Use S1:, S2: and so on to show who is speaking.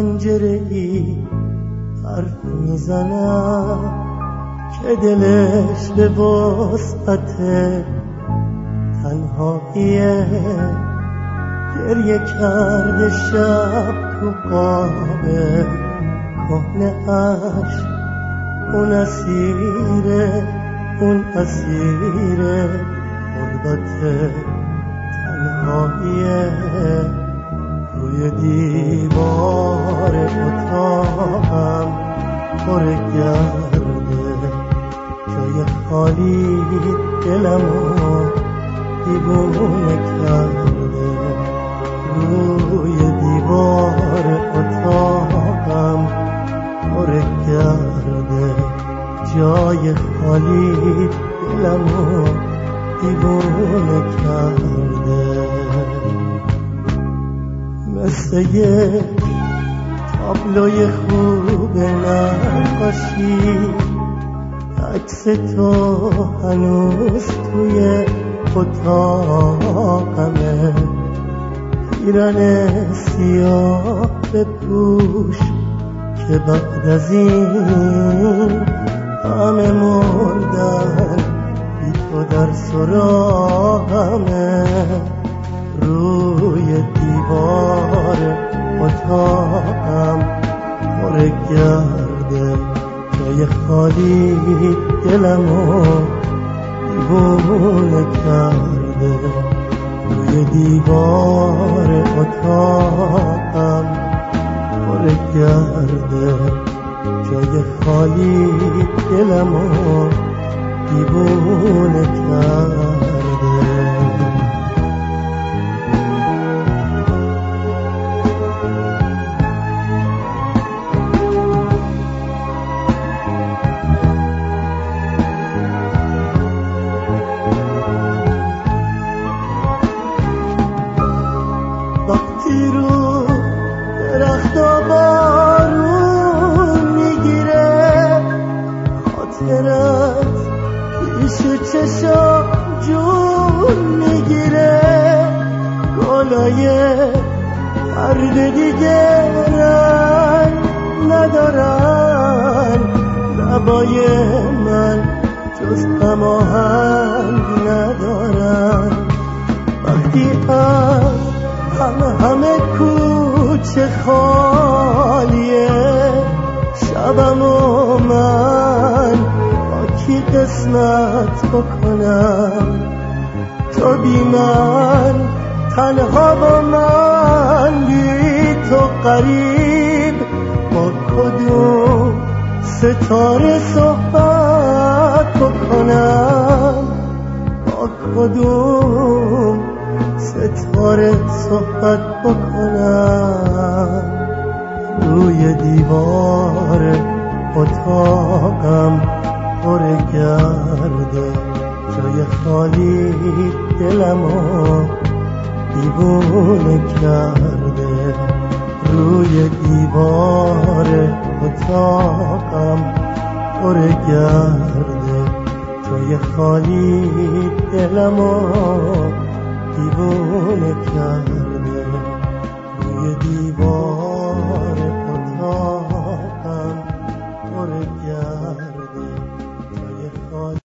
S1: پنجره‌ای حرف میزنم که دلش به وسعت تنهاییه. گریه کرده شب تو قاب کهنه اش، اون اسیر غربت تنهاییه. روی دیوار اتاقم پر گرده، جای خالی دلمو دیوونه کرده. روی دیوار اتاقم پر گرده، جای خالی دلمو دیوونه کرده. مثل یه تابلوی خوب نقاشی، عکس تو هنوز توی اتاقمه. پیرن سیاه بپوش که بعد از این همه مردن، بی تو در سراغمه. روی دیوار اتاقم پر گرده، جای خالی دلمو دیوونه کرده. روی دیوار اتاقم پر گرده، جای خالی دلمو دیوونه کرده. وقتی رو درختا بارون میگیره، خاطرت پیش چشم جون میگیره. گلای هرد دیگه رنگ ندارن، لبای من جز غم آهنگ ندارن. وقتی همه کوچه خالیه، شبم و من با کی قسمت بکنم؟ تو بی من تنها با من، بی تو غریب. با کدوم ستاره صحبت بکنم؟ با کدوم ستاره صحبت بکنم؟ روی دیوار اتاقم پر گرده، جای خالی دلمو دیوونه کرده. روی دیوار اتاقم پر گرده، جای خالی دلمو دیوونه کرده. روی دیوار اتاقم پر گرده، جای خالی